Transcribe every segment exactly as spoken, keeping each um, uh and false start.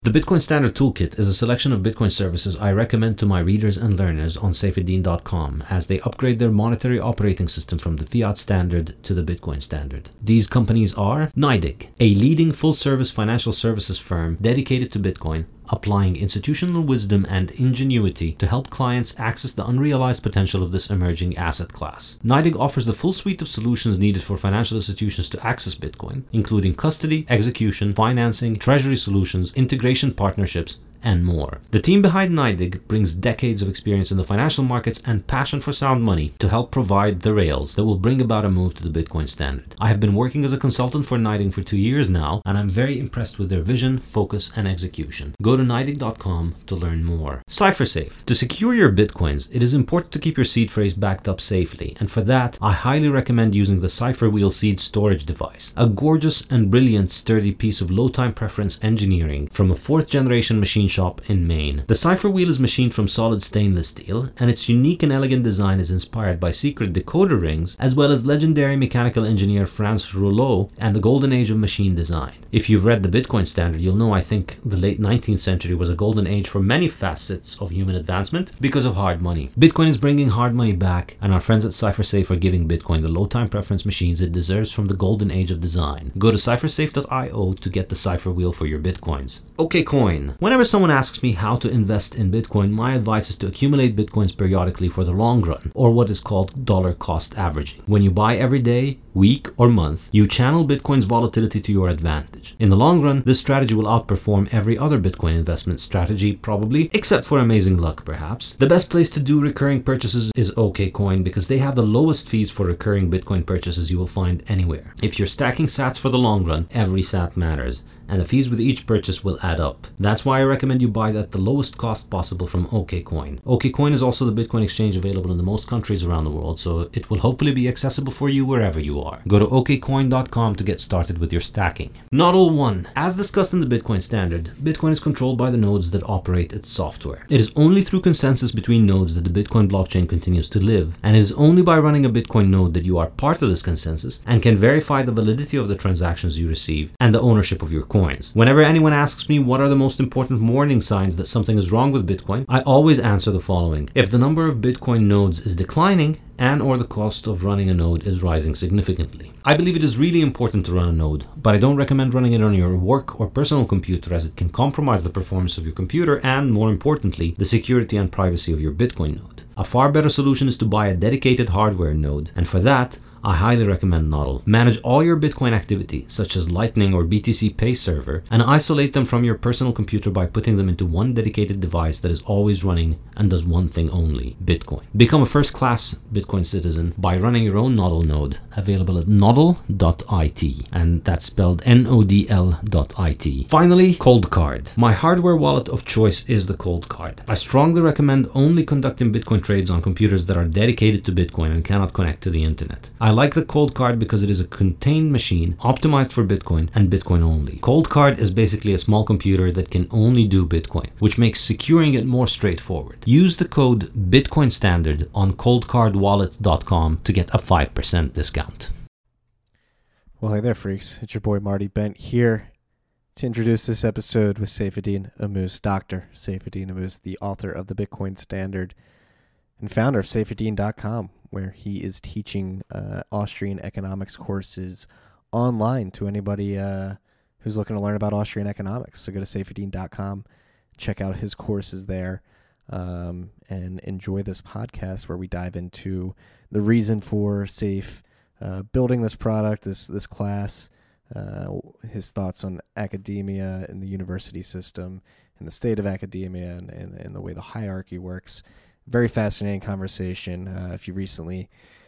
The Bitcoin Standard Toolkit is a selection of Bitcoin services I recommend to my readers and learners on saifedean dot com as they upgrade their monetary operating system from the fiat standard to the Bitcoin standard. These companies are NYDIG, a leading full-service financial services firm dedicated to Bitcoin, applying institutional wisdom and ingenuity to help clients access the unrealized potential of this emerging asset class. NYDIG offers the full suite of solutions needed for financial institutions to access Bitcoin, including custody, execution, financing, treasury solutions, integration partnerships, and more. The team behind NYDIG brings decades of experience in the financial markets and passion for sound money to help provide the rails that will bring about a move to the Bitcoin standard. I have been working as a consultant for NYDIG for two years now, and I'm very impressed with their vision, focus, and execution. Go to nydig dot com to learn more. CipherSafe. To secure your Bitcoins, it is important to keep your seed phrase backed up safely, and for that, I highly recommend using the CipherWheel seed storage device, a gorgeous and brilliant sturdy piece of low-time preference engineering from a fourth generation machine shop in Maine. The CipherWheel is machined from solid stainless steel, and its unique and elegant design is inspired by secret decoder rings, as well as legendary mechanical engineer Franz Rouleau and the golden age of machine design. If you've read the Bitcoin Standard, you'll know I think the late nineteenth century was a golden age for many facets of human advancement because of hard money. Bitcoin is bringing hard money back, and our friends at CipherSafe are giving Bitcoin the low-time preference machines it deserves from the golden age of design. Go to cyphersafe dot io to get the CipherWheel for your Bitcoins. OKCoin. Whenever someone asks me how to invest in Bitcoin, my advice is to accumulate Bitcoins periodically for the long run, or what is called dollar cost averaging. When you buy every day, week, or month, you channel Bitcoin's volatility to your advantage. In the long run, this strategy will outperform every other Bitcoin investment strategy, probably, except for amazing luck, perhaps. The best place to do recurring purchases is OKCoin because they have the lowest fees for recurring Bitcoin purchases you will find anywhere. If you're stacking sats for the long run, every sat matters, and the fees with each purchase will add up. That's why I recommend you buy at the lowest cost possible from OKCoin. OKCoin is also the Bitcoin exchange available in the most countries around the world, so it will hopefully be accessible for you wherever you are. Go to O K coin dot com to get started with your stacking. Nodl one. As discussed in the Bitcoin Standard, Bitcoin is controlled by the nodes that operate its software. It is only through consensus between nodes that the Bitcoin blockchain continues to live, and it is only by running a Bitcoin node that you are part of this consensus and can verify the validity of the transactions you receive and the ownership of your coin. Whenever anyone asks me what are the most important warning signs that something is wrong with Bitcoin, I always answer the following. If the number of Bitcoin nodes is declining and or the cost of running a node is rising significantly. I believe it is really important to run a node, but I don't recommend running it on your work or personal computer as it can compromise the performance of your computer and, more importantly, the security and privacy of your Bitcoin node. A far better solution is to buy a dedicated hardware node, and for that, I highly recommend Nodl. Manage all your Bitcoin activity, such as Lightning or B T C Pay server, and isolate them from your personal computer by putting them into one dedicated device that is always running and does one thing only, Bitcoin. Become a first-class Bitcoin citizen by running your own Nodl node, available at nodl dot I T, and that's spelled N O D L dot I T. Finally, Coldcard. My hardware wallet of choice is the Coldcard. I strongly recommend only conducting Bitcoin trades on computers that are dedicated to Bitcoin and cannot connect to the internet. I like the Coldcard because it is a contained machine optimized for Bitcoin and Bitcoin only. Coldcard is basically a small computer that can only do Bitcoin, which makes securing it more straightforward. Use the code Bitcoin Standard on coldcard wallet dot com to get a five percent discount. Well, hey there, freaks. It's your boy Marty Bent here to introduce this episode with Saifedean Ammous, Doctor Saifedean Ammous, the author of the Bitcoin Standard and founder of saifedean dot com, where he is teaching uh, Austrian economics courses online to anybody uh, who's looking to learn about Austrian economics. So go to saifedean dot com, check out his courses there, um, and enjoy this podcast where we dive into the reason for Saif uh, building this product, this this class, uh, his thoughts on academia and the university system and the state of academia and, and, and the way the hierarchy works. Very fascinating conversation. Uh, if you recently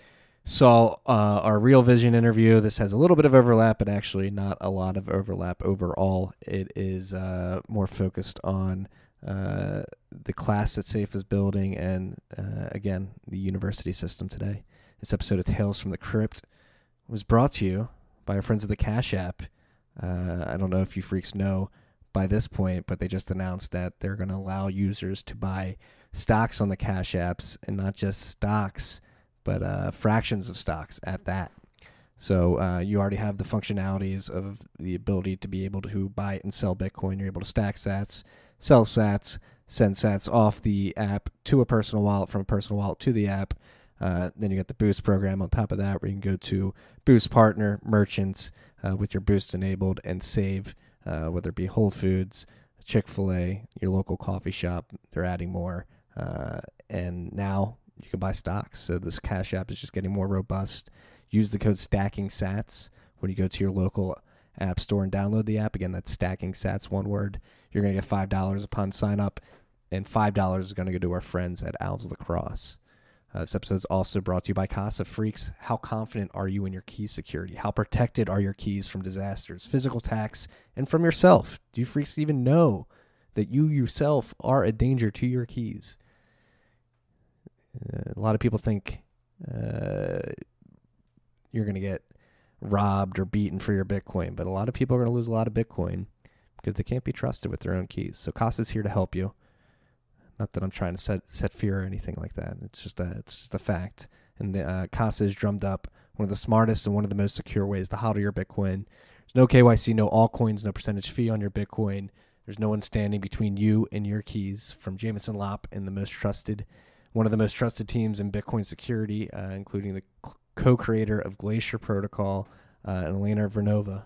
saw uh, our Real Vision interview, this has a little bit of overlap, but actually not a lot of overlap overall. It is uh, more focused on uh, the class that Saif is building and, uh, again, the university system today. This episode of Tales from the Crypt was brought to you by our friends at the Cash App. Uh, I don't know if you freaks know by this point, but they just announced that they're going to allow users to buy stocks on the Cash Apps, and not just stocks, but uh, fractions of stocks at that. So uh, you already have the functionalities of the ability to be able to buy and sell Bitcoin. You're able to stack sats, sell sats, send sats off the app to a personal wallet, from a personal wallet to the app. Uh, then you got the Boost program on top of that, where you can go to Boost partner merchants uh, with your Boost enabled and save, uh, whether it be Whole Foods, Chick-fil-A, your local coffee shop. They're adding more. Uh, and now you can buy stocks. So this Cash App is just getting more robust. Use the code STACKINGSATS when you go to your local app store and download the app. Again, that's Stacking Sats, one word. You're going to get five dollars upon sign up, and five dollars is going to go to our friends at Alves Lacrosse. Uh, this episode is also brought to you by Casa Freaks. How confident are you in your key security? How protected are your keys from disasters, physical attacks, and from yourself? Do you freaks even know that you yourself are a danger to your keys? Uh, a lot of people think uh, you're going to get robbed or beaten for your Bitcoin, but a lot of people are going to lose a lot of Bitcoin because they can't be trusted with their own keys. So Casa's here to help you. Not that I'm trying to set set fear or anything like that. It's just a it's just a fact. And the, uh, Casa has drummed up one of the smartest and one of the most secure ways to hodl your Bitcoin. There's no K Y C, no altcoins, no percentage fee on your Bitcoin. There's no one standing between you and your keys. From Jameson Lopp and the most trusted, one of the most trusted teams in Bitcoin security, uh, including the co-creator of Glacier Protocol, uh, and Elena Vernova,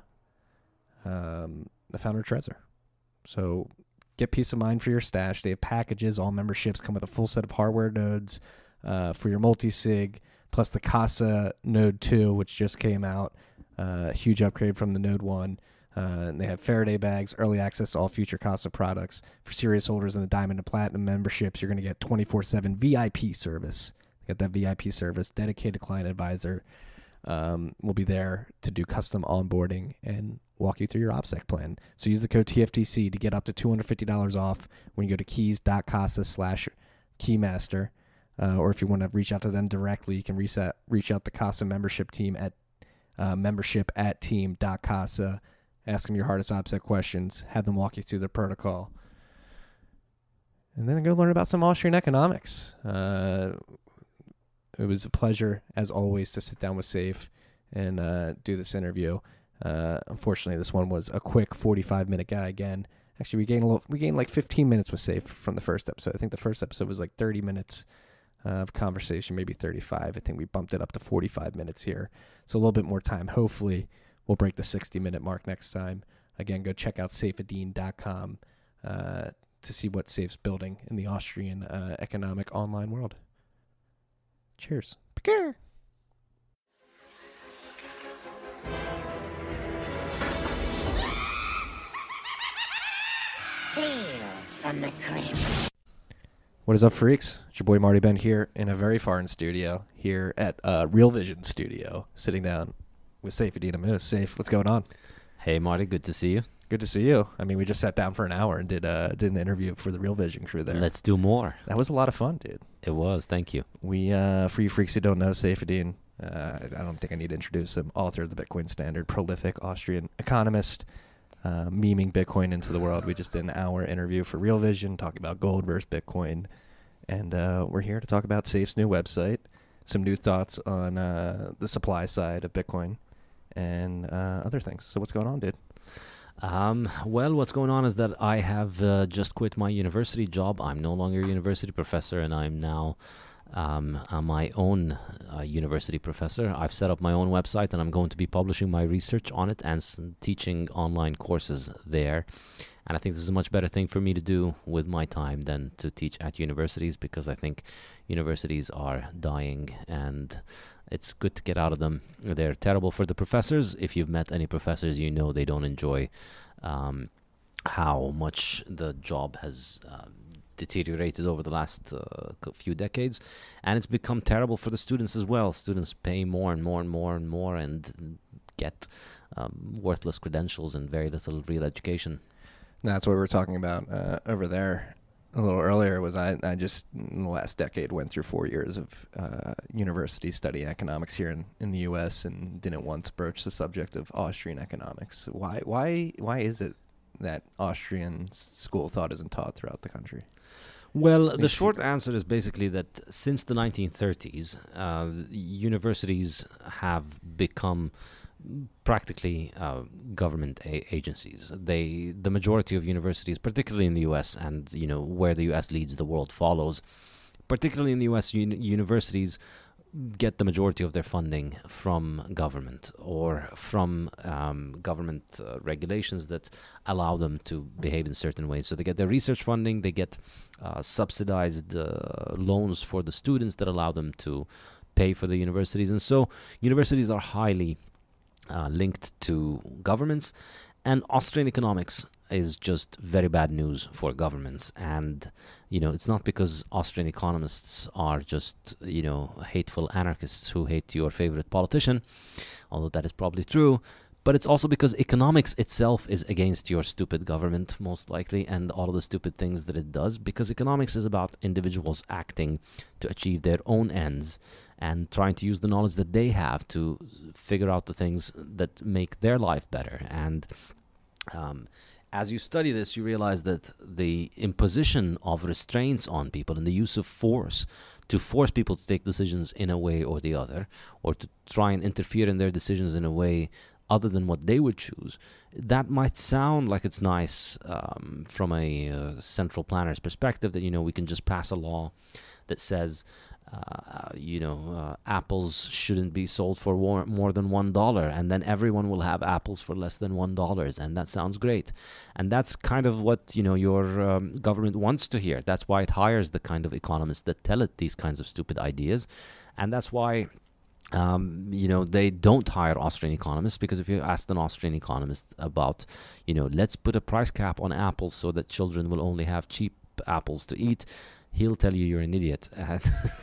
um, the founder of Trezor. So get peace of mind for your stash. They have packages. All memberships come with a full set of hardware nodes uh, for your multi-sig, plus the Casa Node two, which just came out. Uh, huge upgrade from the Node one. Uh, and they have Faraday bags, early access to all future Casa products. For serious holders in the Diamond and Platinum memberships, you're going to get twenty-four seven V I P service. Get that V I P service. Dedicated client advisor um, will be there to do custom onboarding and walk you through your OPSEC plan. So use the code T F T C to get up to two hundred fifty dollars off when you go to keys.casa slash keymaster. Uh, or if you want to reach out to them directly, you can reset, reach out to Casa membership team at uh, membership at team.casa. Ask them your hardest OPSEC questions. Have them walk you through the protocol. And then go learn about some Austrian economics. Uh, it was a pleasure, as always, to sit down with Saif and uh, do this interview. Uh, unfortunately, this one was a quick forty-five minute guy again. Actually, we gained a little, we gained like fifteen minutes with Saif from the first episode. I think the first episode was like thirty minutes uh, of conversation, maybe thirty-five. I think we bumped it up to forty-five minutes here. So a little bit more time. Hopefully, we'll break the sixty minute mark next time. Again, go check out saifedean dot com uh, to see what Saif's building in the Austrian uh, economic online world. Cheers. Peker. From the crypt. What is up, freaks? It's your boy Marty Ben here in a very foreign studio here at uh, Real Vision Studio, sitting down with Saifedean Ammous. Saif, what's going on? Hey, Marty, good to see you. Good to see you. I mean, we just sat down for an hour and did uh, did an interview for the Real Vision crew there. Let's do more. That was a lot of fun, dude. It was. Thank you. We, uh, for you freaks who don't know, Saifedean, uh, I don't think I need to introduce him. Author of the Bitcoin Standard, prolific Austrian economist. Uh, memeing Bitcoin into the world. We just did an hour interview for Real Vision talking about gold versus Bitcoin. And uh, we're here to talk about Saif's new website, some new thoughts on uh, the supply side of Bitcoin, and uh, other things. So what's going on, dude? Um, well, what's going on is that I have uh, just quit my university job. I'm no longer a university professor, and I'm now um, uh, my own uh, university professor. I've set up my own website, and I'm going to be publishing my research on it and s- teaching online courses there. And I think this is a much better thing for me to do with my time than to teach at universities, because I think universities are dying, and it's good to get out of them. They're terrible for the professors. If you've met any professors, you know they don't enjoy um, how much the job has uh, deteriorated over the last uh, few decades, and it's become terrible for the students as well. Students pay more and more and more and more and get um, worthless credentials and very little real education. That's what we were talking about uh, over there a little earlier. Was I, I just in the last decade went through four years of uh, university studying economics here in, in the U S and didn't once broach the subject of Austrian economics. Why why why is it that Austrian school thought isn't taught throughout the country? Well, the Makes short answer is basically that since the nineteen thirties, uh, universities have become practically uh, government a- agencies. They, the majority of universities, particularly in the U S, and you know where the U S leads, the world follows. Particularly in the U S, uni- universities get the majority of their funding from government or from um, government uh, regulations that allow them to behave in certain ways. So they get their research funding, they get uh, subsidized uh, loans for the students that allow them to pay for the universities. And so universities are highly uh, linked to governments. And Austrian economics is just very bad news for governments. And, you know, it's not because Austrian economists are just, you know, hateful anarchists who hate your favorite politician, although that is probably true. But it's also because economics itself is against your stupid government, most likely, and all of the stupid things that it does, because economics is about individuals acting to achieve their own ends and trying to use the knowledge that they have to figure out the things that make their life better. And um, as you study this, you realize that the imposition of restraints on people and the use of force to force people to take decisions in a way or the other, or to try and interfere in their decisions in a way other than what they would choose, that might sound like it's nice um, from a uh, central planner's perspective, that, you know, we can just pass a law that says, uh, you know, uh, apples shouldn't be sold for war- more than one dollar, and then everyone will have apples for less than one dollar, and that sounds great. And that's kind of what, you know, your um, government wants to hear. That's why it hires the kind of economists that tell it these kinds of stupid ideas, and that's why Um, you know, they don't hire Austrian economists, because if you ask an Austrian economist about, you know, let's put a price cap on apples so that children will only have cheap apples to eat, he'll tell you you're an idiot. And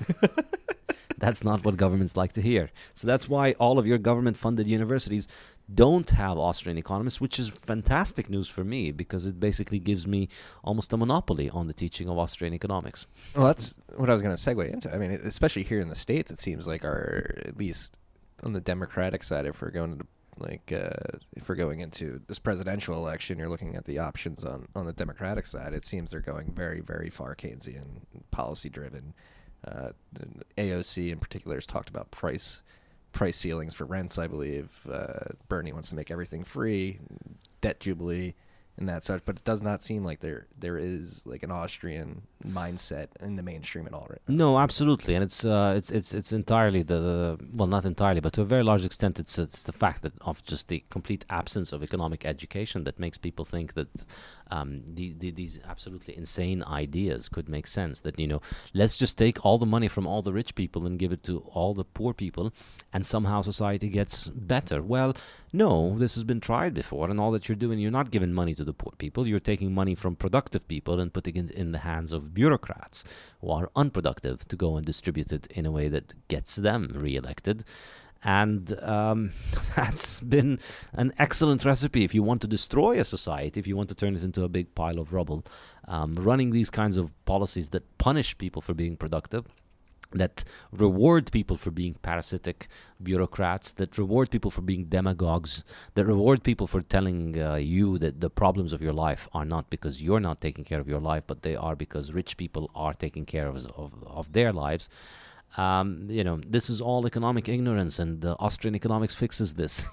that's not what governments like to hear. So that's why all of your government-funded universities don't have Austrian economists, which is fantastic news for me, because it basically gives me almost a monopoly on the teaching of Austrian economics. Well, that's what I was going to segue into. I mean, especially here in the States, it seems like our, at least on the Democratic side, if we're going to, like, uh, if we're going into this presidential election, you're looking at the options on, on the Democratic side. It seems they're going very, very far Keynesian, policy-driven. Uh, the A O C in particular has talked about price price ceilings for rents, I believe. Uh, Bernie wants to make everything free, debt jubilee, and that such. But it does not seem like there there is like an Austrian mindset in the mainstream at all right now. No, absolutely, and it's uh, it's it's it's entirely the, the well, not entirely, but to a very large extent, it's it's the fact that of just the complete absence of economic education that makes people think that um, the, the, these absolutely insane ideas could make sense. That, you know, let's just take all the money from all the rich people and give it to all the poor people, and somehow society gets better. Well, no, this has been tried before, and all that you're doing, you're not giving money to the poor people. You're taking money from productive people and putting it in the hands of bureaucrats who are unproductive to go and distribute it in a way that gets them reelected. And um, that's been an excellent recipe if you want to destroy a society, if you want to turn it into a big pile of rubble. Um, running these kinds of policies that punish people for being productive, that reward people for being parasitic bureaucrats, that reward people for being demagogues, that reward people for telling uh, you that the problems of your life are not because you're not taking care of your life, but they are because rich people are taking care of, of, of their lives. Um, you know, this is all economic ignorance, and uh, Austrian economics fixes this.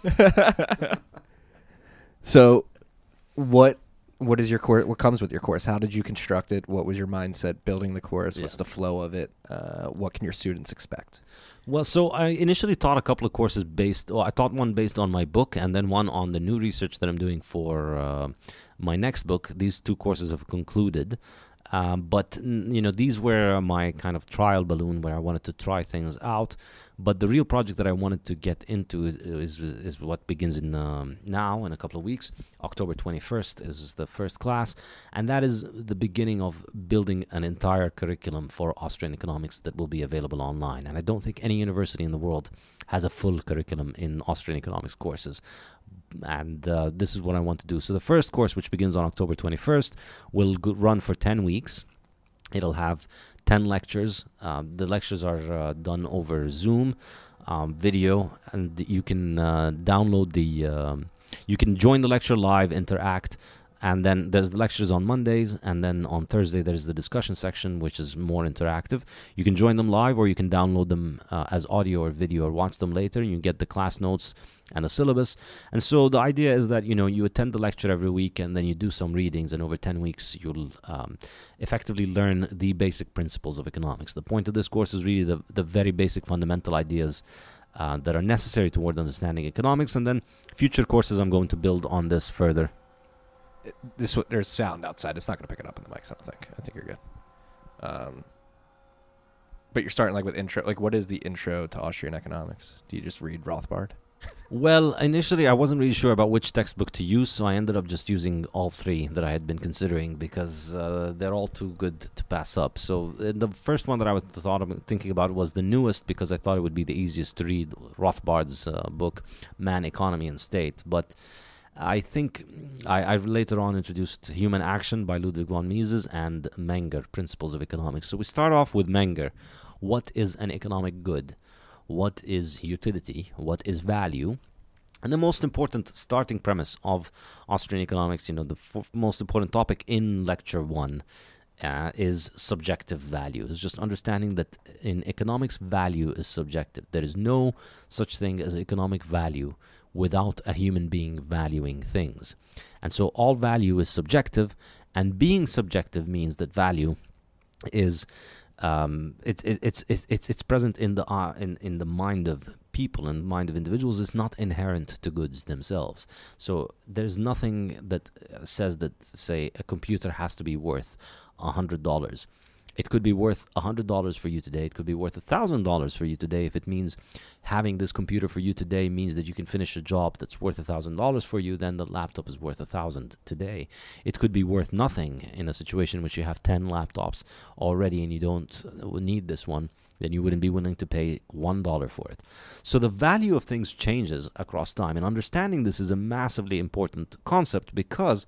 So, what what is your course? What comes with your course? How did you construct it? What was your mindset building the course? Yeah. What's the flow of it? Uh, what can your students expect? Well, so I initially taught a couple of courses based, well, I taught one based on my book, and then one on the new research that I'm doing for uh, my next book. These two courses have concluded. Um, but, you know, these were my kind of trial balloon where I wanted to try things out. But the real project that I wanted to get into is is, is what begins in um, now, in a couple of weeks. October twenty-first is the first class. And that is the beginning of building an entire curriculum for Austrian economics that will be available online. And I don't think any university in the world has a full curriculum in Austrian economics courses. And uh, this is what I want to do. So the first course, which begins on October twenty-first, will go- run for ten weeks. It'll have ten lectures. Um, the lectures are uh, done over Zoom um, video, and you can uh, download the... Um, you can join the lecture live, interact, and then there's the lectures on Mondays, and then on Thursday there's the discussion section, which is more interactive. You can join them live, or you can download them uh, as audio or video, or watch them later. You get the class notes and the syllabus. And so the idea is that, you know, you attend the lecture every week, and then you do some readings, and over ten weeks you'll um, effectively learn the basic principles of economics. The point of this course is really the, the very basic fundamental ideas uh, that are necessary toward understanding economics, and then future courses I'm going to build on this further. It, this there's sound outside. It's not going to pick it up in the mics, I don't think. I think you're good. Um, but you're starting like with intro. Like, what is the intro to Austrian economics? Do you just read Rothbard? Well, initially I wasn't really sure about which textbook to use, so I ended up just using all three that I had been considering, because uh, they're all too good to pass up. So uh, the first one that I was thought of thinking about was the newest, because I thought it would be the easiest to read, Rothbard's uh, book, Man, Economy and State. But I think I, I later on introduced Human Action by Ludwig von Mises and Menger, Principles of Economics. So we start off with Menger. What is an economic good? What is utility? What is value? And the most important starting premise of Austrian economics, you know, the f- most important topic in lecture one uh, is subjective value. It's just understanding that in economics, value is subjective. There is no such thing as economic value without a human being valuing things. And so all value is subjective, and being subjective means that value is Um, it's it, it's it's it's it's present in the uh, in in the mind of people and mind of individuals. It's not inherent to goods themselves. So there's nothing that uh, says that, say, a computer has to be worth a hundred dollars. It could be worth a hundred dollars for you today. It could be worth a thousand dollars for you today. If it means having this computer for you today means that you can finish a job that's worth a thousand dollars for you, then the laptop is worth a thousand today. It could be worth nothing in a situation in which you have ten laptops already and you don't need this one. Then you wouldn't be willing to pay one dollar for it. So the value of things changes across time, and understanding this is a massively important concept, because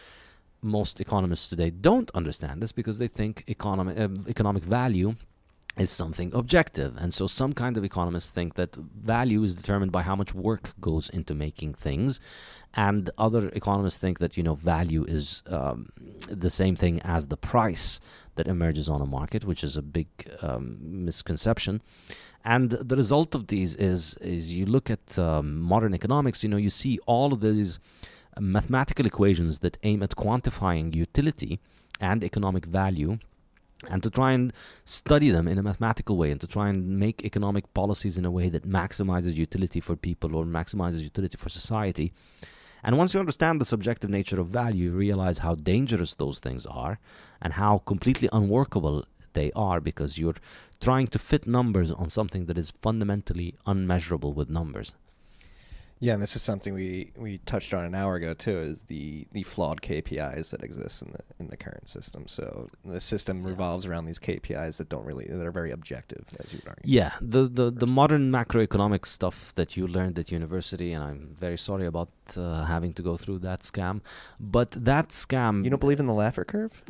most economists today don't understand this, because they think economic uh, economic value is something objective. And so some kind of economists think that value is determined by how much work goes into making things, and other economists think that, you know, value is um, the same thing as the price that emerges on a market, which is a big um, misconception. And the result of these is is you look at um, modern economics, you know, you see all of these mathematical equations that aim at quantifying utility and economic value, and to try and study them in a mathematical way, and to try and make economic policies in a way that maximizes utility for people or maximizes utility for society. And once you understand the subjective nature of value, you realize how dangerous those things are and how completely unworkable they are, because you're trying to fit numbers on something that is fundamentally unmeasurable with numbers. Yeah, and this is something we, we touched on an hour ago too, is the, the flawed K P Is that exist in the in the current system. So the system yeah. revolves around these K P Is that don't really that are very objective, as you would argue. Yeah, the the, the modern macroeconomic stuff that you learned at university, and I'm very sorry about uh, having to go through that scam, but that scam. You don't believe in the Laffer curve?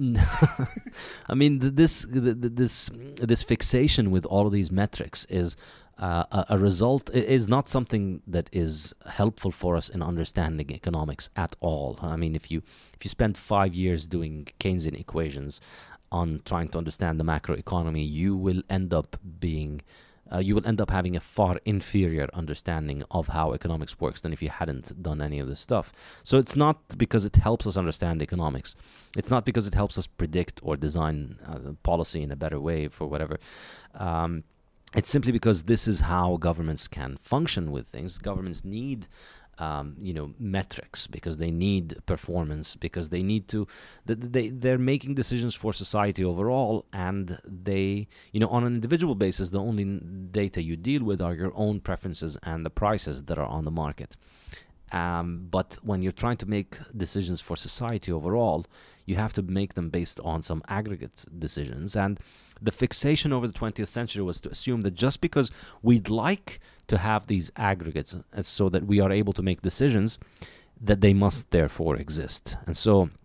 I mean, th- this th- th- this this fixation with all of these metrics is. Uh, a, a result is not something that is helpful for us in understanding economics at all. I mean, if you if you spend five years doing Keynesian equations on trying to understand the macroeconomy, you will end up being uh, you will end up having a far inferior understanding of how economics works than if you hadn't done any of this stuff. So it's not because it helps us understand economics. It's not because it helps us predict or design uh, policy in a better way for whatever. Um, It's simply because this is how governments can function with things. Governments need, um, you know, metrics, because they need performance, because they need to, they, they're making decisions for society overall, and they, you know, on an individual basis, the only data you deal with are your own preferences and the prices that are on the market. Um, but when you're trying to make decisions for society overall, you have to make them based on some aggregate decisions. And the fixation over the twentieth century was to assume that just because we'd like to have these aggregates uh, so that we are able to make decisions, that they must therefore exist. And so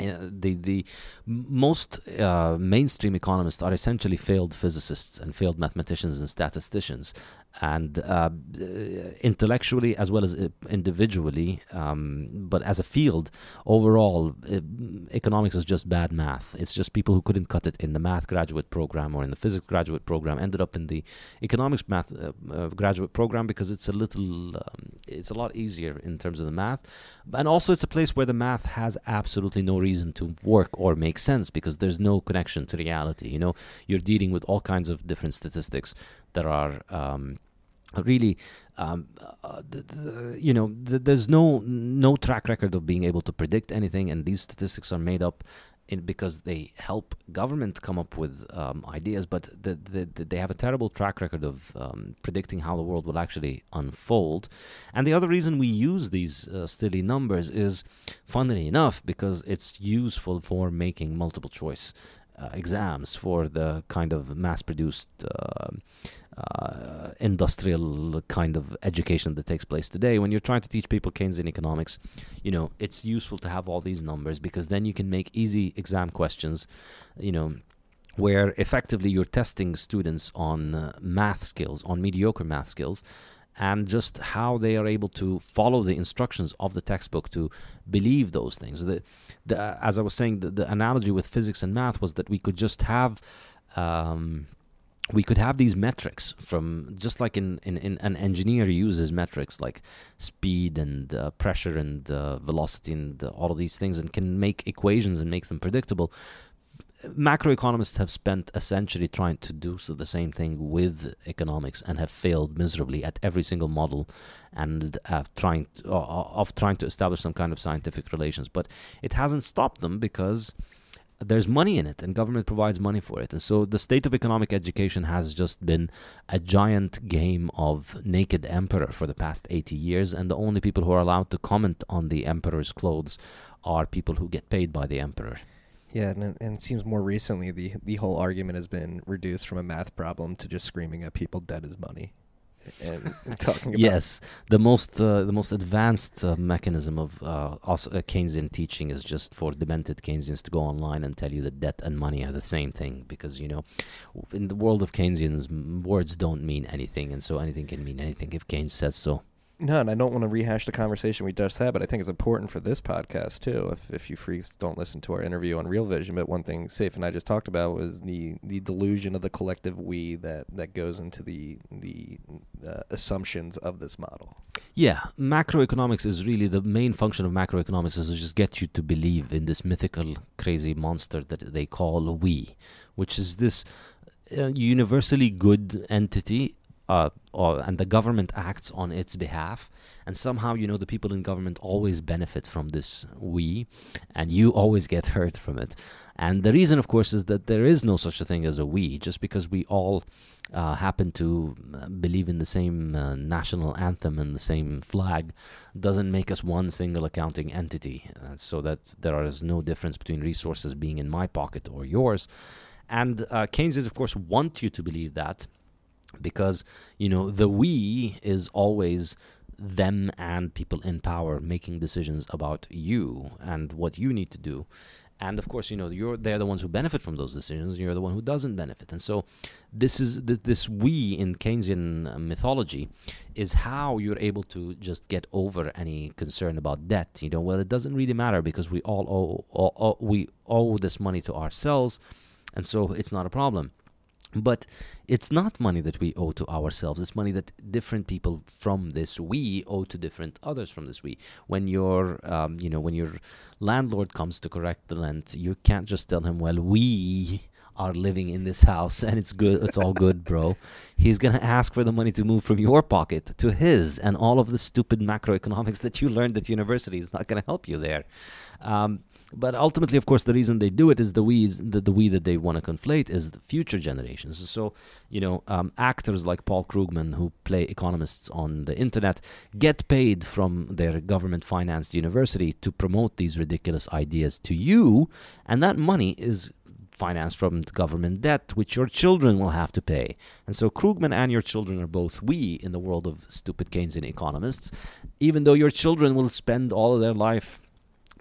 Uh, the the m- most uh, mainstream economists are essentially failed physicists and failed mathematicians and statisticians, and uh, intellectually as well as uh, individually, um, but as a field overall, uh, economics is just bad math. It's just people who couldn't cut it in the math graduate program or in the physics graduate program ended up in the economics math uh, uh, graduate program because it's a little, um, it's a lot easier in terms of the math, and also it's a place where the math has absolutely no reason to work or make sense because there's no connection to reality. You know, you're dealing with all kinds of different statistics that are um, really, um, uh, th- th- you know, th- there's no no track record of being able to predict anything, and these statistics are made up in because they help government come up with um, ideas, but the, the, the, they have a terrible track record of um, predicting how the world will actually unfold. And the other reason we use these uh, silly numbers is, funnily enough, because it's useful for making multiple choice uh, exams for the kind of mass-produced uh, uh, industrial kind of education that takes place today. When you're trying to teach people Keynesian economics, you know, it's useful to have all these numbers because then you can make easy exam questions, you know, where effectively you're testing students on uh, math skills, on mediocre math skills, and just how they are able to follow the instructions of the textbook to believe those things. The, the, uh, as I was saying, the, the analogy with physics and math was that we could just have um, we could have these metrics from, just like in, in, in an engineer uses metrics like speed and uh, pressure and uh, velocity and uh, all of these things and can make equations and make them predictable. Macroeconomists have spent a century trying to do so the same thing with economics and have failed miserably at every single model and have trying to, uh, of trying to establish some kind of scientific relations. But it hasn't stopped them because there's money in it and government provides money for it. And so the state of economic education has just been a giant game of naked emperor for the past eighty years. And the only people who are allowed to comment on the emperor's clothes are people who get paid by the emperor. Yeah, and, and it seems more recently the, the whole argument has been reduced from a math problem to just screaming at people dead as money. And, and talking about yes, the most uh, the most advanced uh, mechanism of uh, also, uh, Keynesian teaching is just for demented Keynesians to go online and tell you that debt and money are the same thing, because you know, in the world of Keynesians, m- words don't mean anything, and so anything can mean anything if Keynes says so. No, and I don't want to rehash the conversation we just had, but I think it's important for this podcast too. If if you freaks don't listen to our interview on Real Vision, but one thing Saif and I just talked about was the, the delusion of the collective we that, that goes into the the uh, assumptions of this model. Yeah, macroeconomics is really the main function of macroeconomics is to just get you to believe in this mythical, crazy monster that they call we, which is this uh, universally good entity. Uh, or, and the government acts on its behalf, and somehow, you know, the people in government always benefit from this we, and you always get hurt from it. And the reason, of course, is that there is no such a thing as a we. Just because we all uh, happen to uh, believe in the same uh, national anthem and the same flag doesn't make us one single accounting entity, uh, so that there is no difference between resources being in my pocket or yours. And uh, Keynesians, of course, want you to believe that, because, you know, the we is always them and people in power making decisions about you and what you need to do. And of course, you know, you're they're the ones who benefit from those decisions. You're the one who doesn't benefit. And so this is th- this we in Keynesian uh, mythology is how you're able to just get over any concern about debt. You know, well, it doesn't really matter because we all owe, owe, owe we owe this money to ourselves, and so it's not a problem. But it's not money that we owe to ourselves. It's money that different people from this we owe to different others from this we. When your, um, you know, when your landlord comes to correct the rent, you can't just tell him, "Well, we are living in this house and it's good. It's all good, bro." He's gonna ask for the money to move from your pocket to his, and all of the stupid macroeconomics that you learned at university is not gonna help you there. Um, but ultimately, of course, the reason they do it is the we, the, the we that they want to conflate is the future generations. So, you know, um, actors like Paul Krugman, who play economists on the internet, get paid from their government-financed university to promote these ridiculous ideas to you, and that money is financed from government debt, which your children will have to pay. And so Krugman and your children are both we in the world of stupid Keynesian economists, even though your children will spend all of their life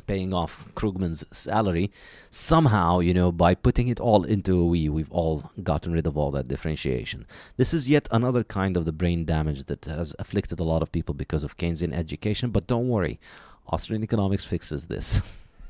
paying off Krugman's salary. Somehow, you know, by putting it all into a we, we've all gotten rid of all that differentiation. This is yet another kind of the brain damage that has afflicted a lot of people because of Keynesian education. But don't worry, Austrian economics fixes this.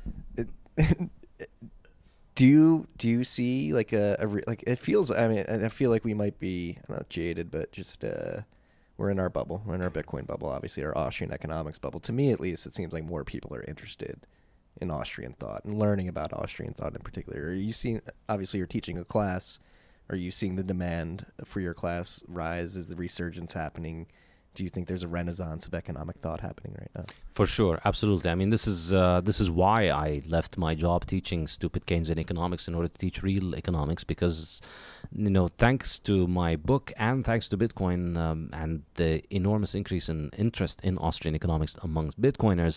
Do you do you see like a, a re, like it feels? I mean, I feel like we might be not jaded, but just uh, we're in our bubble. We're in our Bitcoin bubble, obviously, our Austrian economics bubble. To me, at least, it seems like more people are interested in Austrian thought and learning about Austrian thought in particular. Are you seeing? Obviously, you're teaching a class. Are you seeing the demand for your class rise? Is the resurgence happening? Do you think there's a renaissance of economic thought happening right now? For sure, absolutely. I mean, this is uh, this is why I left my job teaching stupid Keynesian economics in order to teach real economics, because, you know, thanks to my book and thanks to Bitcoin um, and the enormous increase in interest in Austrian economics amongst Bitcoiners,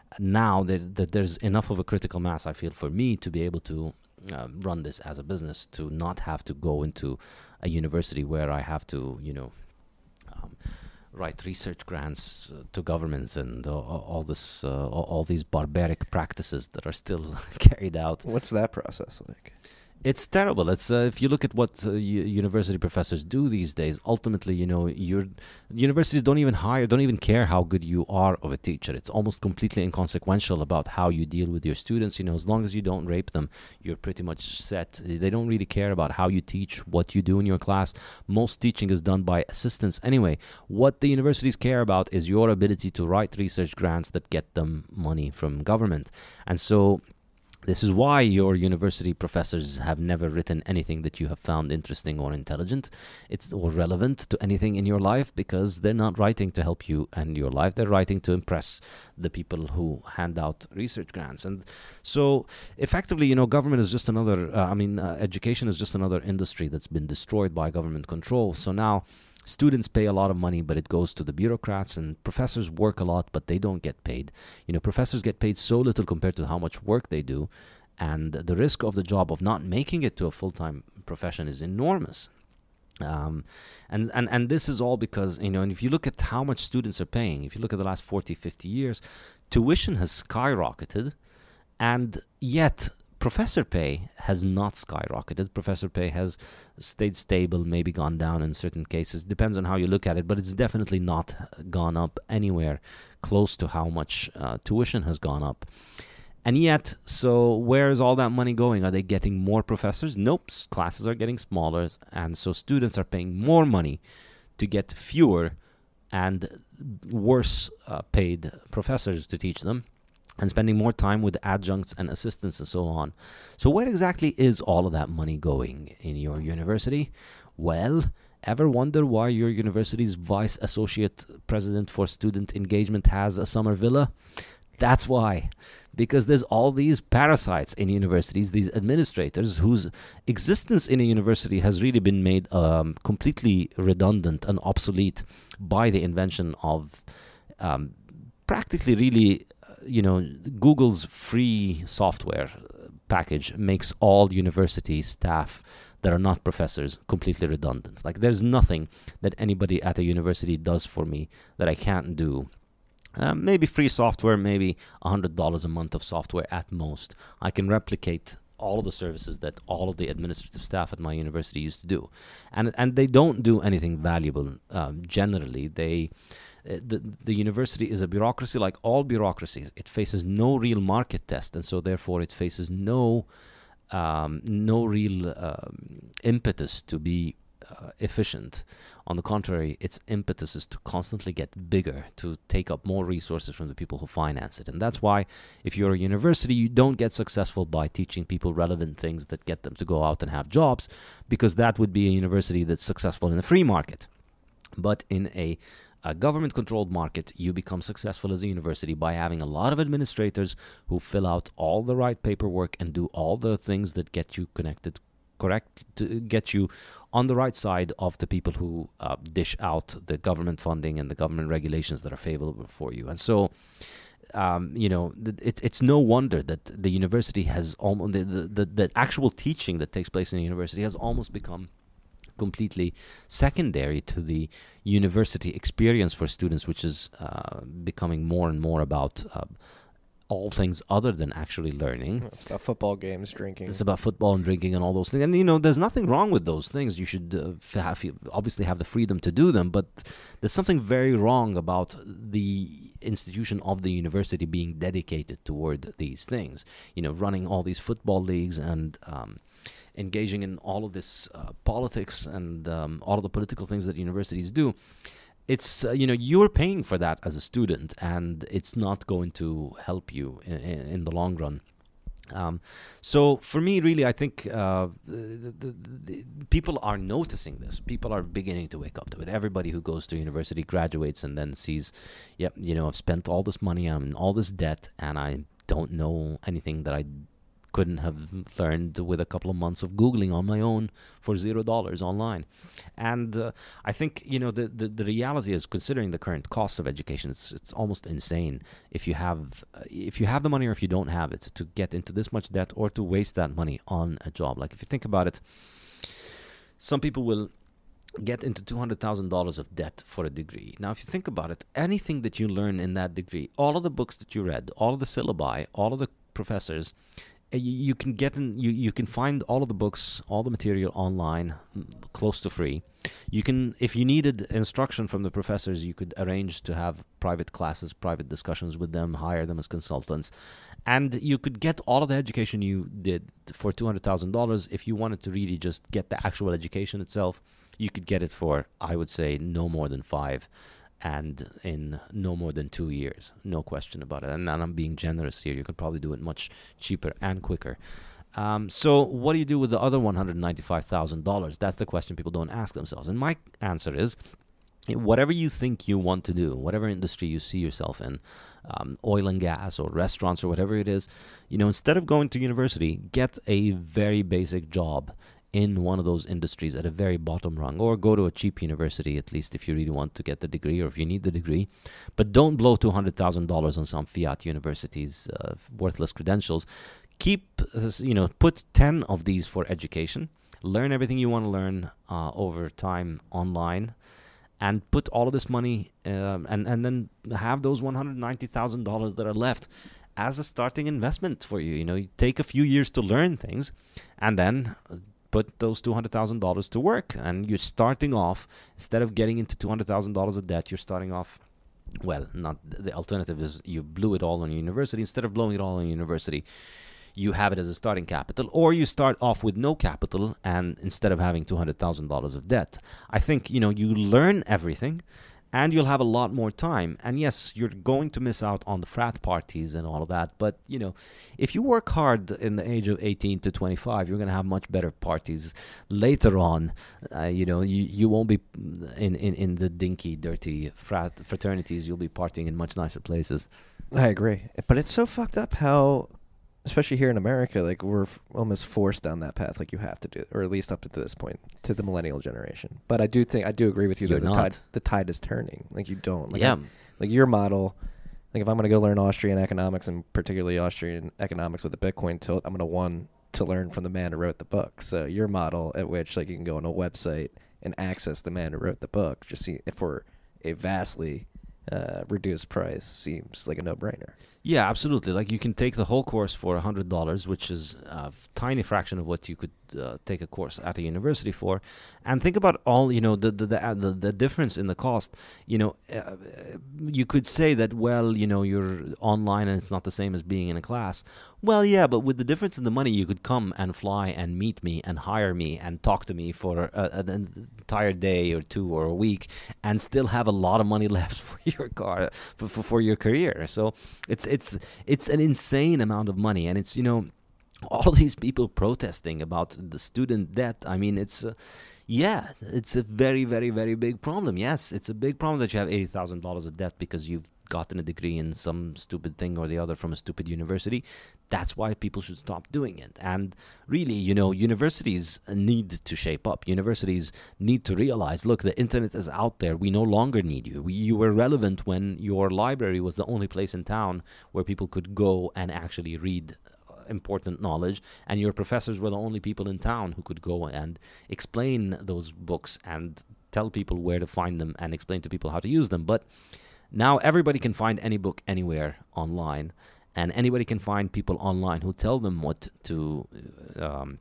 now that, that there's enough of a critical mass, I feel, for me to be able to uh, run this as a business, to not have to go into a university where I have to, you know, um, write research grants uh, to governments and uh, all this, uh, all, all these barbaric practices that are still carried out. What's that process like? It's terrible. It's uh, if you look at what uh, u- university professors do these days. Ultimately, you know, your universities don't even hire, don't even care how good you are of a teacher. It's almost completely inconsequential about how you deal with your students. You know, as long as you don't rape them, you're pretty much set. They don't really care about how you teach, what you do in your class. Most teaching is done by assistants anyway. What the universities care about is your ability to write research grants that get them money from government. And so this is why your university professors have never written anything that you have found interesting or intelligent. It's or relevant to anything in your life, because they're not writing to help you and your life. They're writing to impress the people who hand out research grants. And so effectively, you know, government is just another, uh, I mean, uh, education is just another industry that's been destroyed by government control. So now students pay a lot of money, but it goes to the bureaucrats, and professors work a lot, but they don't get paid. You know, professors get paid so little compared to how much work they do, and the risk of the job of not making it to a full-time profession is enormous. Um, and, and, and this is all because, you know, and if you look at how much students are paying, if you look at the last forty, fifty years, tuition has skyrocketed, and yet professor pay has not skyrocketed. Professor pay has stayed stable, maybe gone down in certain cases. Depends on how you look at it, but it's definitely not gone up anywhere close to how much uh, tuition has gone up. And yet, so where is all that money going? Are they getting more professors? Nope. Classes are getting smaller, and so students are paying more money to get fewer and worse uh, paid professors to teach them, and spending more time with adjuncts and assistants and so on. So where exactly is all of that money going in your university? Well, ever wonder why your university's vice associate president for student engagement has a summer villa? That's why. Because there's all these parasites in universities, these administrators whose existence in a university has really been made um, completely redundant and obsolete by the invention of um, practically really you know, Google's free software package makes all university staff that are not professors completely redundant. Like, there's nothing that anybody at a university does for me that I can't do. Uh, maybe free software, maybe one hundred dollars a month of software at most. I can replicate all of the services that all of the administrative staff at my university used to do. And and they don't do anything valuable um, generally. They... The, the university is a bureaucracy like all bureaucracies. It faces no real market test, and so therefore it faces no um, no real um, impetus to be uh, efficient. On the contrary, its impetus is to constantly get bigger, to take up more resources from the people who finance it. And that's why if you're a university, you don't get successful by teaching people relevant things that get them to go out and have jobs, because that would be a university that's successful in a free market. But in a A government-controlled market, you become successful as a university by having a lot of administrators who fill out all the right paperwork and do all the things that get you connected, correct, to get you on the right side of the people who uh, dish out the government funding and the government regulations that are favorable for you. And so, um, you know, it, it's no wonder that the university has almost, the, the, the, the actual teaching that takes place in the university has almost become completely secondary to the university experience for students, which is uh, becoming more and more about uh, all things other than actually learning. It's about football games, drinking. It's about football and drinking and all those things. And, you know, there's nothing wrong with those things. You should uh, f- have, you obviously have the freedom to do them, but there's something very wrong about the institution of the university being dedicated toward these things. You know, running all these football leagues and um, engaging in all of this uh, politics and um, all of the political things that universities do. It's, uh, you know, you're paying for that as a student, and it's not going to help you in, in the long run. Um, so for me, really, I think uh, the, the, the people are noticing this. People are beginning to wake up to it. Everybody who goes to university graduates and then sees, yep, you know, I've spent all this money, I'm in all this debt, and I don't know anything that I couldn't have learned with a couple of months of Googling on my own for zero dollars online. And uh, I think, you know, the, the, the reality is, considering the current cost of education, it's it's almost insane if you have uh, if you have the money or if you don't have it to get into this much debt or to waste that money on a job. Like, if you think about it, some people will get into two hundred thousand dollars of debt for a degree. Now, if you think about it, anything that you learn in that degree, all of the books that you read, all of the syllabi, all of the professors, You, you can get in, you, you can find all of the books, all the material online, close to free. You can, if you needed instruction from the professors, you could arrange to have private classes, private discussions with them, hire them as consultants, and you could get all of the education you did for two hundred thousand dollars. If you wanted to really just get the actual education itself, you could get it for, I would say, no more than five. And in no more than two years, no question about it. And, and I'm being generous here. You could probably do it much cheaper and quicker. Um, so what do you do with the other one hundred ninety-five thousand dollars? That's the question people don't ask themselves. And my answer is, whatever you think you want to do, whatever industry you see yourself in, um, oil and gas or restaurants or whatever it is, you know, instead of going to university, get a very basic job in one of those industries at a very bottom rung, or go to a cheap university, at least if you really want to get the degree or if you need the degree. But don't blow two hundred thousand dollars on some fiat university's uh, worthless credentials. Keep, you know, put ten of these for education. Learn everything you want to learn uh, over time online, and put all of this money uh, and, and then have those one hundred ninety thousand dollars that are left as a starting investment for you. You know, you take a few years to learn things, and then put those two hundred thousand dollars to work. And you're starting off, instead of getting into two hundred thousand dollars of debt, you're starting off, well, not the alternative is you blew it all on university. Instead of blowing it all on university, you have it as a starting capital, or you start off with no capital, and instead of having two hundred thousand dollars of debt. I think, you know, you learn everything, and you'll have a lot more time. And yes, you're going to miss out on the frat parties and all of that. But, you know, if you work hard in the age of eighteen to twenty-five, you're going to have much better parties later on. Uh, you know, you, you won't be in, in, in the dinky, dirty frat fraternities. You'll be partying in much nicer places. I agree. But it's so fucked up how, especially here in America, like, we're f- almost forced down that path. Like, you have to do it, or at least up to this point, to the millennial generation. But I do think, I do agree with you You're that the not. tide, the tide is turning. Like, you don't. Like, Yeah. I- like, your model, like, if I'm going to go learn Austrian economics, and particularly Austrian economics with the Bitcoin tilt, I'm going to, one, to learn from the man who wrote the book. So your model at which, like, you can go on a website and access the man who wrote the book, just see, for a vastly uh, reduced price, seems like a no-brainer. Yeah, absolutely. Like, you can take the whole course for one hundred dollars, which is a tiny fraction of what you could uh, take a course at a university for. And think about all, you know, the the the, uh, the, the difference in the cost. You know, uh, you could say that, well, you know, you're online and it's not the same as being in a class. Well, yeah, but with the difference in the money, you could come and fly and meet me and hire me and talk to me for a, an entire day or two or a week, and still have a lot of money left for your car, for, for, for your career. So it's it's it's an insane amount of money. And it's, you know, all these people protesting about the student debt. I mean, it's uh, yeah, it's a very, very, very big problem. Yes, it's a big problem that you have eighty thousand dollars of debt because you've gotten a degree in some stupid thing or the other from a stupid university. That's why people should stop doing it. And really, you know, universities need to shape up. Universities need to realize, look, the internet is out there. We no longer need you. We, you were relevant when your library was the only place in town where people could go and actually read important knowledge, and your professors were the only people in town who could go and explain those books and tell people where to find them and explain to people how to use them. But now everybody can find any book anywhere online, and anybody can find people online who tell them what to, um,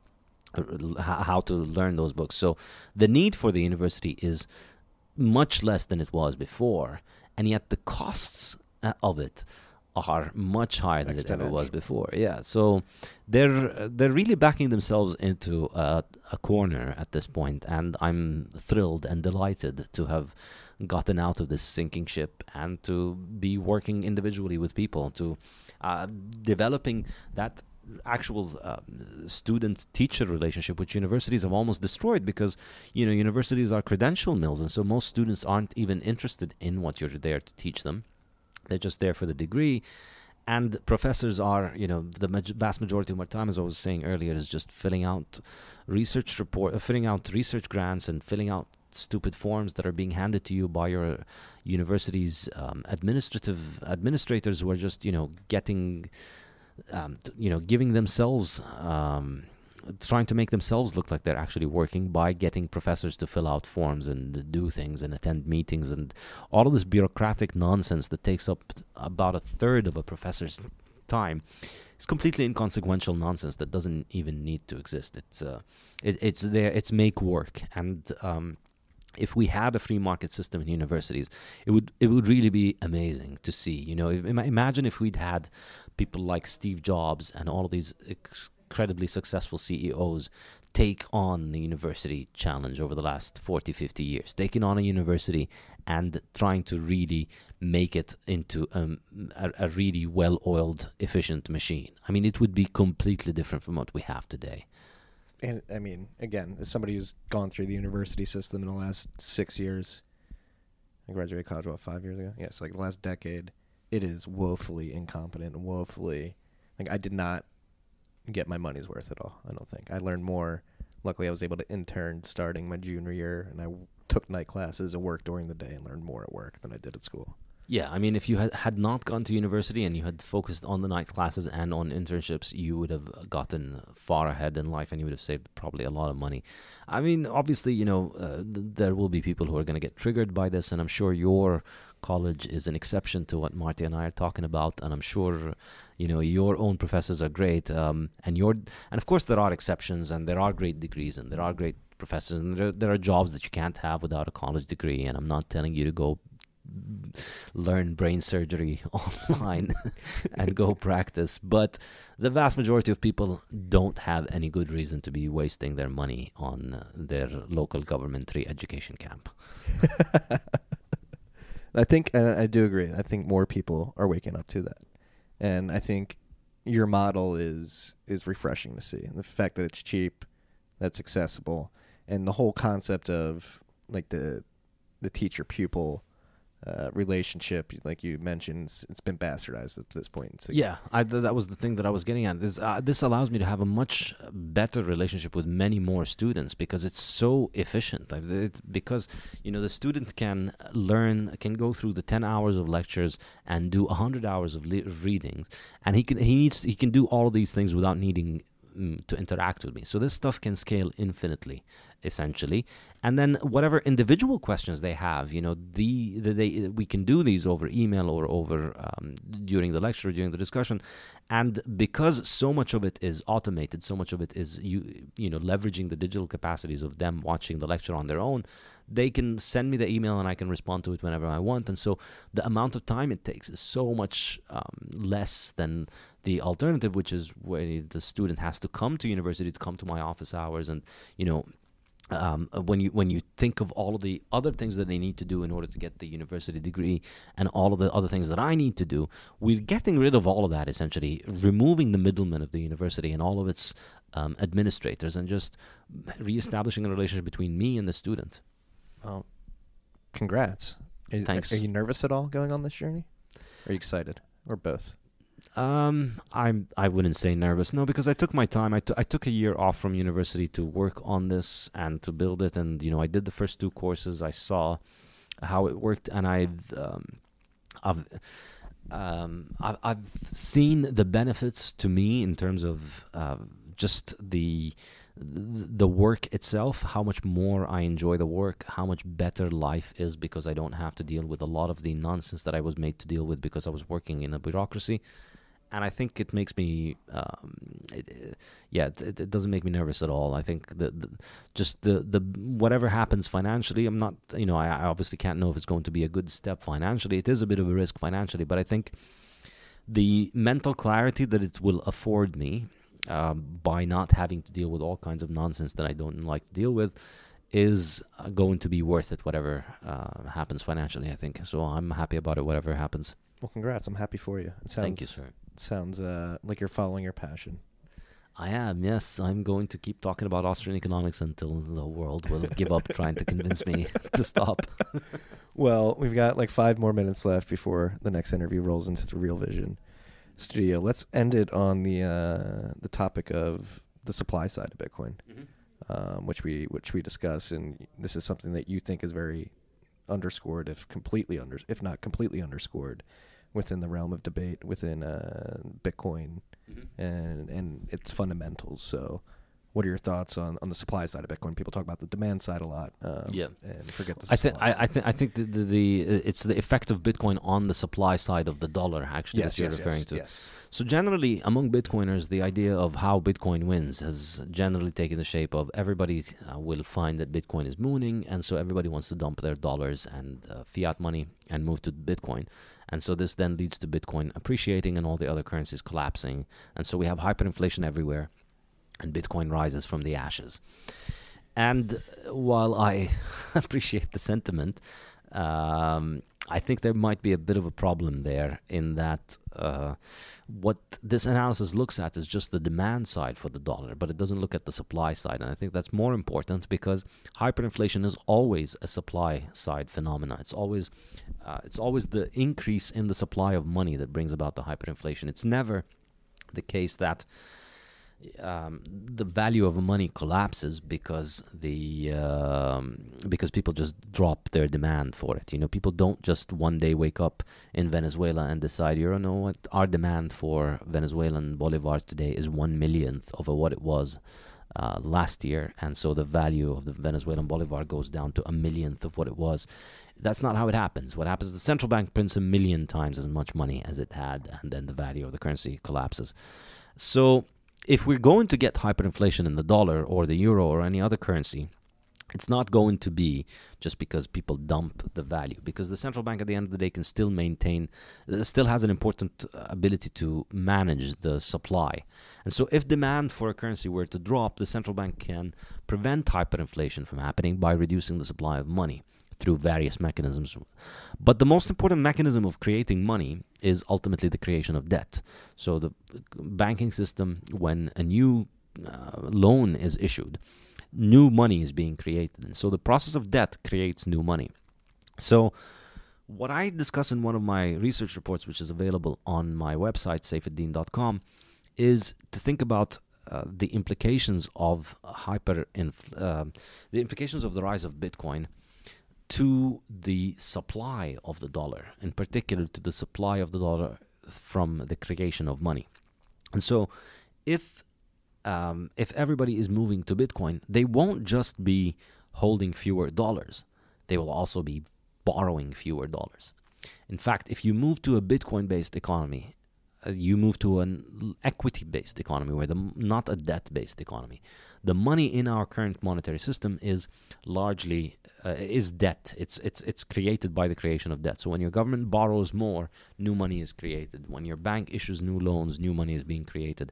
h- how to learn those books. So the need for the university is much less than it was before, and yet the costs uh, of it are much higher than it ever was before. Yeah, so they're they're really backing themselves into a, a corner at this point, and I'm thrilled and delighted to have gotten out of this sinking ship and to be working individually with people, to uh, developing that actual uh, student-teacher relationship, which universities have almost destroyed, because you know universities are credential mills, and so most students aren't even interested in what you're there to teach them. They're just there for the degree, and professors are, you know, the maj- vast majority of my time, as I was saying earlier, is just filling out research report, uh, filling out research grants, and filling out stupid forms that are being handed to you by your university's um, administrative administrators, who are just, you know, getting, um, t- you know, giving themselves. Um, trying to make themselves look like they're actually working by getting professors to fill out forms and do things and attend meetings, and all of this bureaucratic nonsense that takes up about a third of a professor's time. It's completely inconsequential nonsense that doesn't even need to exist. It's uh, it, it's there. It's make work, and um, if we had a free market system in universities, it would it would really be amazing to see. You know, Im- imagine if we'd had people like Steve Jobs and all of these Ex- incredibly successful C E Os take on the university challenge over the last forty, fifty years, taking on a university and trying to really make it into um, a, a really well-oiled, efficient machine. I mean, it would be completely different from what we have today. And I mean, again, as somebody who's gone through the university system in the last six years, I graduated college, what, five years ago? Yes, like the last decade, it is woefully incompetent, woefully, like I did not get my money's worth at all, I don't think. I learned more. Luckily, I was able to intern starting my junior year, and I w- took night classes and worked during the day and learned more at work than I did at school. Yeah, I mean, if you had, had not gone to university and you had focused on the night classes and on internships, you would have gotten far ahead in life, and you would have saved probably a lot of money. I mean, obviously, you know, uh, th- there will be people who are going to get triggered by this, and I'm sure your college is an exception to what Marty and I are talking about, and I'm sure, you know, your own professors are great, um, and your and of course there are exceptions, and there are great degrees, and there are great professors, and there there are jobs that you can't have without a college degree, and I'm not telling you to go learn brain surgery online and go practice, but the vast majority of people don't have any good reason to be wasting their money on uh, their local government re-education camp. I think, uh, I do agree, I think more people are waking up to that. And I think your model is is refreshing to see. And the fact that it's cheap, that's accessible, and the whole concept of like the the teacher-pupil Uh, relationship, like you mentioned, it's, it's been bastardized at this point. It's like, yeah, I, th- that was the thing that I was getting at. This uh, this allows me to have a much better relationship with many more students because it's so efficient. Like, It's because you know the student can learn, can go through the ten hours of lectures and do a hundred hours of le- readings, and he can he needs he can do all of these things without needing to interact with me. So this stuff can scale infinitely, essentially. And then whatever individual questions they have, you know, the, the they we can do these over email or over um, during the lecture, during the discussion. And because so much of it is automated, so much of it is you you know leveraging the digital capacities of them watching the lecture on their own, they can send me the email and I can respond to it whenever I want. And so the amount of time it takes is so much um, less than the alternative, which is where the student has to come to university, to come to my office hours. And, you know, um, when you when you think of all of the other things that they need to do in order to get the university degree and all of the other things that I need to do, we're getting rid of all of that, essentially, removing the middlemen of the university and all of its um, administrators and just reestablishing a relationship between me and the student. Well, congrats. Are, Thanks. Are you nervous at all going on this journey? Are you excited? Or both? Um, I'm. I wouldn't say nervous, no, because I took my time. I, t- I took a year off from university to work on this and to build it. And you know, I did the first two courses. I saw how it worked, and I've, um, I've, um, I've, I've seen the benefits to me in terms of uh, just the the work itself, how much more I enjoy the work, how much better life is because I don't have to deal with a lot of the nonsense that I was made to deal with because I was working in a bureaucracy. and I think it makes me, um, it, it- yeah, it, it it doesn't make me nervous at all. I think that the, just the, the whatever happens financially, I'm not, you know, I, I obviously can't know if it's going to be a good step financially. It is a bit of a risk financially, but I think the mental clarity that it will afford me um, by not having to deal with all kinds of nonsense that I don't like to deal with is uh, going to be worth it, whatever uh, happens financially, I think. So I'm happy about it, whatever happens. Well, congrats. I'm happy for you. It sounds, Thank you, sir. It sounds uh, like you're following your passion. I am, yes. I'm going to keep talking about Austrian economics until the world will give up trying to convince me to stop. Well, we've got like five more minutes left before the next interview rolls into the Real Vision studio. Let's end it on the uh, the topic of the supply side of Bitcoin, um, which we which we discuss, and this is something that you think is very underscored, if completely under, if not completely underscored, within the realm of debate within uh, Bitcoin and and its fundamentals. So, what are your thoughts on, on the supply side of Bitcoin? People talk about the demand side a lot, um, Yeah. and forget the I supply think I, side. I think I think the, the, the it's the effect of Bitcoin on the supply side of the dollar actually Yes, that you're yes, referring yes, to. yes. So generally, among Bitcoiners, the idea of how Bitcoin wins has generally taken the shape of everybody uh, will find that Bitcoin is mooning, and so everybody wants to dump their dollars and uh, fiat money and move to Bitcoin. And so this then leads to Bitcoin appreciating and all the other currencies collapsing. And so we have hyperinflation everywhere, and Bitcoin rises from the ashes. And while I appreciate the sentiment, um, I think there might be a bit of a problem there in that uh, what this analysis looks at is just the demand side for the dollar, but it doesn't look at the supply side. And I think that's more important because hyperinflation is always a supply side phenomena. It's always, uh, it's always the increase in the supply of money that brings about the hyperinflation. It's never the case that Um, the value of money collapses because the um, because people just drop their demand for it. You know, people don't just one day wake up in Venezuela and decide, you know what, our demand for Venezuelan bolivars today is one millionth of what it was uh, last year, and so the value of the Venezuelan bolivar goes down to a millionth of what it was. That's not how it happens. What happens is the central bank prints a million times as much money as it had, and then the value of the currency collapses. So if we're going to get hyperinflation in the dollar or the euro or any other currency, it's not going to be just because people dump the value, because the central bank at the end of the day can still maintain, uh, still has an important ability to manage the supply. And so if demand for a currency were to drop, the central bank can prevent hyperinflation from happening by reducing the supply of money through various mechanisms. But the most important mechanism of creating money is ultimately the creation of debt. So the banking system, when a new uh, loan is issued, new money is being created. And so the process of debt creates new money. So what I discuss in one of my research reports, which is available on my website, saifeddin dot com, is to think about uh, the implications of hyper uh, the implications of the rise of Bitcoin to the supply of the dollar, in particular to the supply of the dollar from the creation of money. And so if um, if everybody is moving to Bitcoin, they won't just be holding fewer dollars. They will also be borrowing fewer dollars. In fact, if you move to a Bitcoin-based economy, uh, you move to an equity-based economy, where the not a debt-based economy. The money in our current monetary system is largely uh, is debt. It's it's it's created by the creation of debt. So when your government borrows more, new money is created. When your bank issues new loans, new money is being created.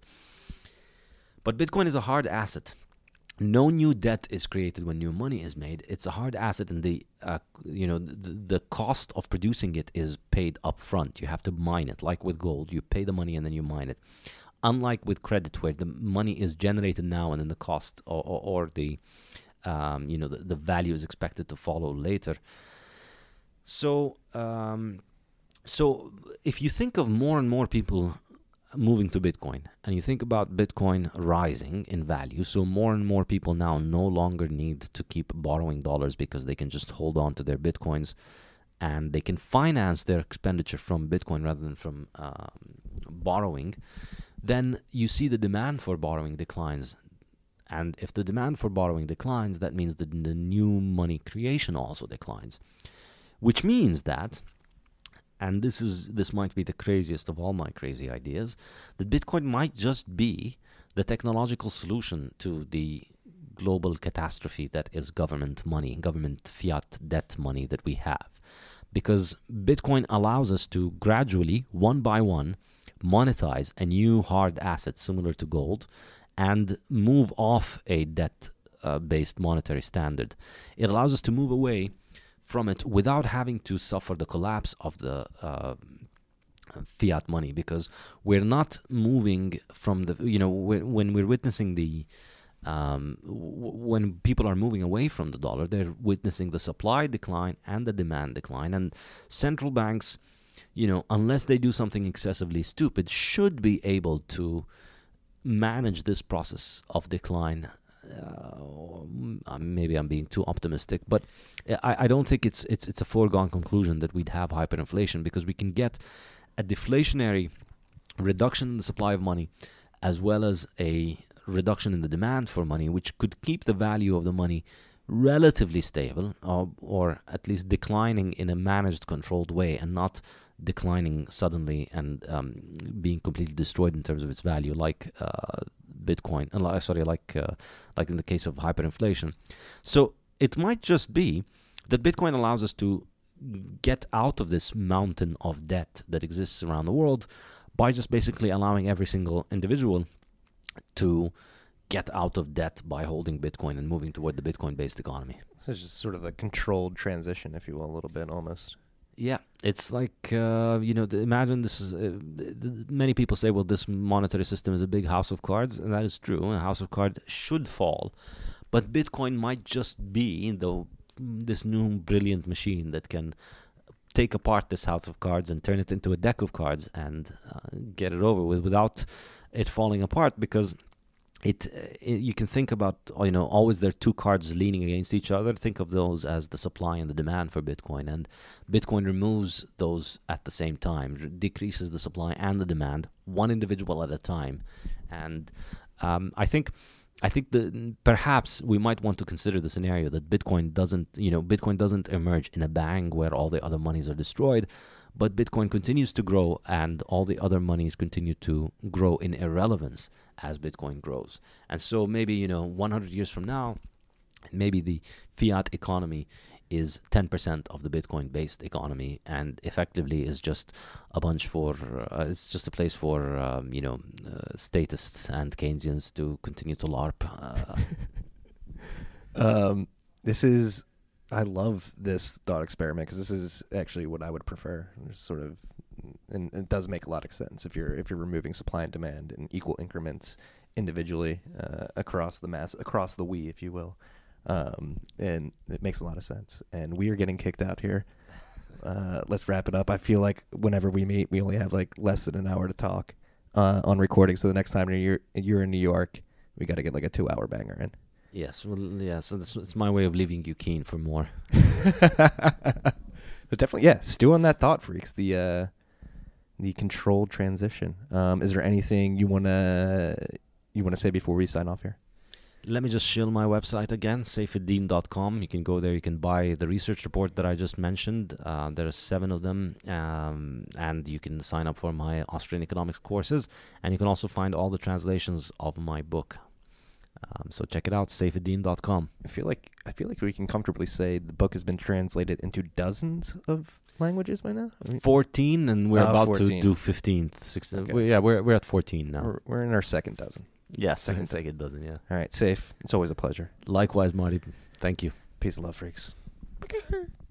But Bitcoin is a hard asset. No new debt is created when new money is made. It's a hard asset, and the uh, you know the, the cost of producing it is paid up front. You have to mine it, like with gold. You pay the money and then you mine it. Unlike with credit, where the money is generated now and then the cost or, or, or the um, you know the, the value is expected to follow later. So um, so if you think of more and more people moving to Bitcoin, and you think about Bitcoin rising in value, so more and more people now no longer need to keep borrowing dollars because they can just hold on to their Bitcoins, and they can finance their expenditure from Bitcoin rather than from um, borrowing, then you see the demand for borrowing declines. And if the demand for borrowing declines, that means that the new money creation also declines, which means that and this is this might be the craziest of all my crazy ideas, that Bitcoin might just be the technological solution to the global catastrophe that is government money, government fiat debt money that we have. Because Bitcoin allows us to gradually, one by one, monetize a new hard asset similar to gold and move off a debt-based monetary standard. It allows us to move away from it without having to suffer the collapse of the uh, fiat money, because we're not moving from the, you know, when, when we're witnessing the Um, w- when people are moving away from the dollar, they're witnessing the supply decline and the demand decline. And central banks, you know, unless they do something excessively stupid, should be able to manage this process of decline. Uh, maybe I'm being too optimistic, but I, I don't think it's it's it's a foregone conclusion that we'd have hyperinflation, because we can get a deflationary reduction in the supply of money, as well as a reduction in the demand for money, which could keep the value of the money relatively stable, or, or at least declining in a managed, controlled way, and not declining suddenly and um, being completely destroyed in terms of its value, like uh, Bitcoin. Uh, sorry, like uh, like in the case of hyperinflation. So it might just be that Bitcoin allows us to get out of this mountain of debt that exists around the world by just basically allowing every single individual to get out of debt by holding Bitcoin and moving toward the Bitcoin-based economy. So it's just sort of a controlled transition, if you will, a little bit almost. Yeah, it's like, uh, you know, the, imagine this is, uh, the, many people say, well, this monetary system is a big house of cards, and that is true. A house of cards should fall, but Bitcoin might just be the this new brilliant machine that can take apart this house of cards and turn it into a deck of cards and uh, get it over with without it falling apart, because it, it you can think about, you know, always there are two cards leaning against each other. Think of those as the supply and the demand for Bitcoin, and Bitcoin removes those at the same time, r- decreases the supply and the demand, one individual at a time. And um, I think I think that perhaps we might want to consider the scenario that Bitcoin doesn't, you know, Bitcoin doesn't emerge in a bang where all the other monies are destroyed, but Bitcoin continues to grow and all the other monies continue to grow in irrelevance as Bitcoin grows. And so maybe, you know, one hundred years from now, maybe the fiat economy is ten percent of the Bitcoin-based economy, and effectively is just a bunch for, uh, it's just a place for, um, you know, uh, statists and Keynesians to continue to LARP. Uh, um, this is, I love this thought experiment, because this is actually what I would prefer. There's sort of, and it does make a lot of sense if you're if you're removing supply and demand in equal increments individually uh, across the mass, across the we, if you will. Um, and it makes a lot of sense. And we are getting kicked out here. Uh, let's wrap it up. I feel like whenever we meet, we only have like less than an hour to talk uh, on recording. So the next time you're you're in New York, we got to get like a two hour banger in. yes, well, yeah, so this, it's my way of leaving you keen for more. But definitely, yeah, stew on that thought, freaks. The uh, the controlled transition. Um, is there anything you wanna you wanna say before we sign off here? Let me just shill my website again, saifeddin dot com. You can go there. You can buy the research report that I just mentioned. Uh, there are seven of them, um, and you can sign up for my Austrian economics courses. And you can also find all the translations of my book. Um, so check it out, saifeddin dot com. I feel like I feel like we can comfortably say the book has been translated into dozens of languages by now. I mean, fourteen, and we're Uh, about fourteen. to do fifteenth. sixteenth. Okay. We- yeah, we're we're at fourteen now. we're, we're in our second dozen. Yes, second- second, second dozen. Yeah. All right, safe. It's always a pleasure. Likewise, Marty. Thank you. Peace and love, freaks.